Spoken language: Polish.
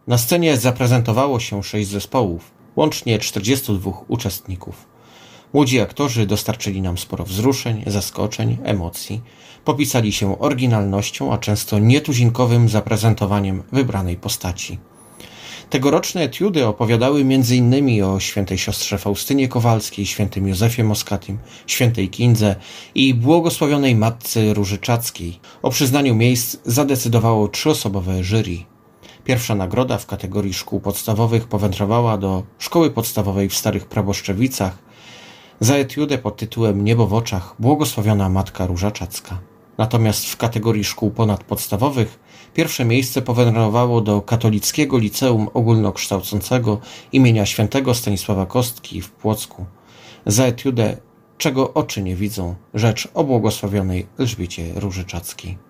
Na scenie zaprezentowało się 6 zespołów, łącznie 42 uczestników. Młodzi aktorzy dostarczyli nam sporo wzruszeń, zaskoczeń, emocji. Popisali się oryginalnością, a często nietuzinkowym zaprezentowaniem wybranej postaci. Tegoroczne etiudy opowiadały m.in. o świętej siostrze Faustynie Kowalskiej, świętym Józefie Moskatim, świętej Kindze i błogosławionej matce Róży Czackiej. O przyznaniu miejsc zadecydowało 3-osobowe jury. Pierwsza nagroda w kategorii szkół podstawowych powędrowała do Szkoły Podstawowej w Starych Praboszczewicach za etiudę pod tytułem Niebo w oczach błogosławiona matka Róża Czacka. Natomiast w kategorii szkół ponadpodstawowych pierwsze miejsce powędrowało do Katolickiego Liceum Ogólnokształcącego imienia świętego Stanisława Kostki w Płocku za etiudę Czego oczy nie widzą, rzecz o błogosławionej Elżbiecie Róży Czackiej.